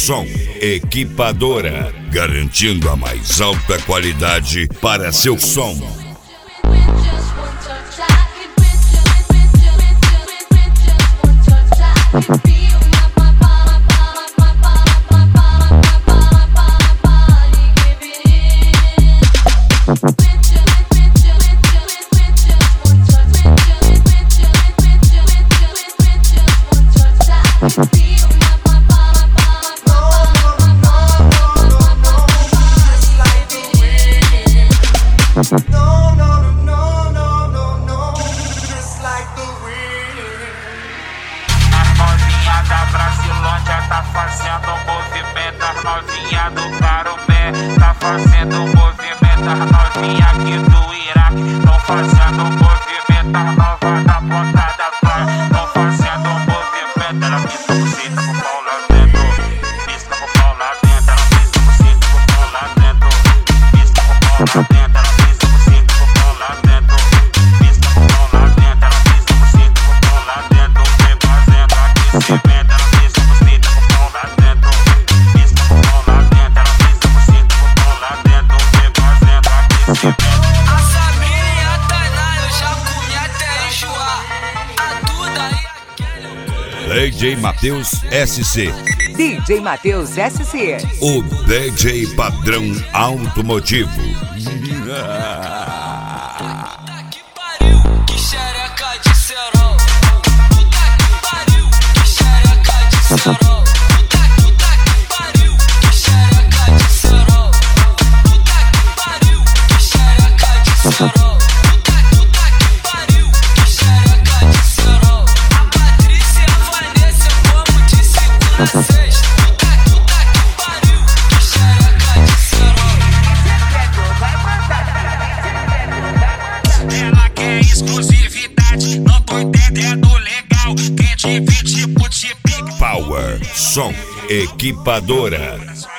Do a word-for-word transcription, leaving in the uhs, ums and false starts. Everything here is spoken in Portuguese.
Som Equipadora, garantindo a mais alta qualidade para seu som. Novinha do Caromé tá fazendo movimento, as novinha aqui do Iraque tão fazendo movimento, as nova da ponta da praia tão fazendo movimento. Ela pisa você tá com o pau lá dentro, pisa com o pau lá dentro, ela pisa você tá com o pau lá dentro, pisa com o pau lá dentro, ela pisa você tá com o pau lá dentro, pisa com o pau lá dentro, ela pisa você tá com o pau lá dentro, vem fazendo aquecimento, ela pisa você tá com o pau lá dentro. D J Matheus S C. D J Matheus S C. O D J padrão automotivo. Puta que pariu, que xereca de cerol. Puta que pariu, que xereca de cerol. Puta que pariu, que xereca de cerol. Puta que pariu, que xereca de cerol. Puta que pariu, que xereca de cerol. A Patrícia e a Vanessa eu como de segunda a sexta. Puta que pariu, que xereca de cerol. Ela quer exclusividade, não tô entendendo legal. Quem te vê tipo te pica. Power Som Equipadora.